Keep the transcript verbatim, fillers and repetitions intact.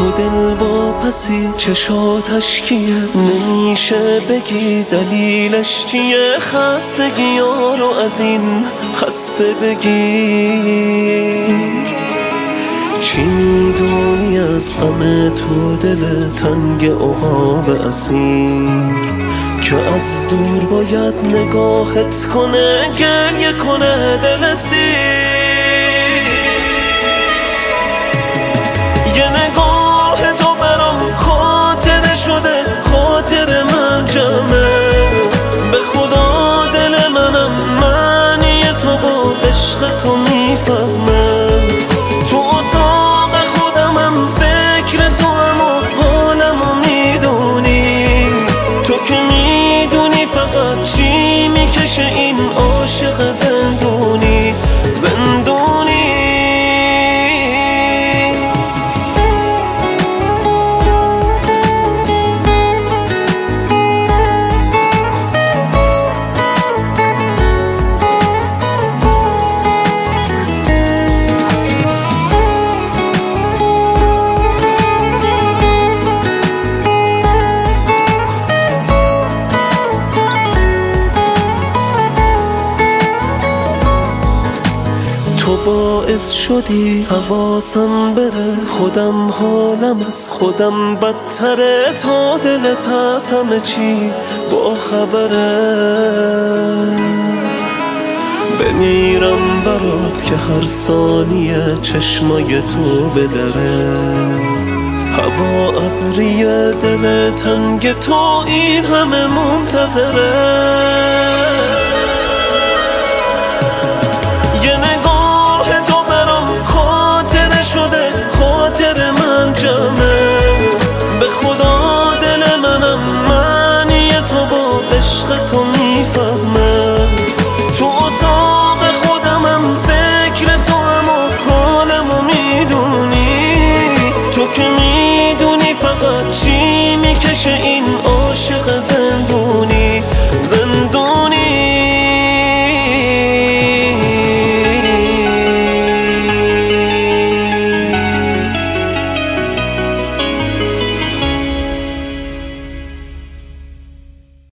تو دل واپسی چشاتش کیه، نمیشه بگی دلیلش چیه، خستگی ها رو از این خسته بگیر. چی میدونی از غم تو دل تنگ عقاب اسیر، که از دور باید نگاهت کنه گریه کنه دل سیر. یه نگاه تو برام خاطره شده، خاطر من جمعه، به خدا دل منم معنی تو و عشق تو میفهمه. تو اتاق خودمم فکر تو هم و حالمو میدونی، تو که میدونی فقط چی میکشه این عاشق زندونی زندونی. تو باعث شدی حواسم بره، خودم حالم از خودم بدتره، تا دلت از همه چی با خبره. بمیرم برات که هر ثانیه چشمای تو بدره، هوا ابریه دل تنگ تو این همه منتظره.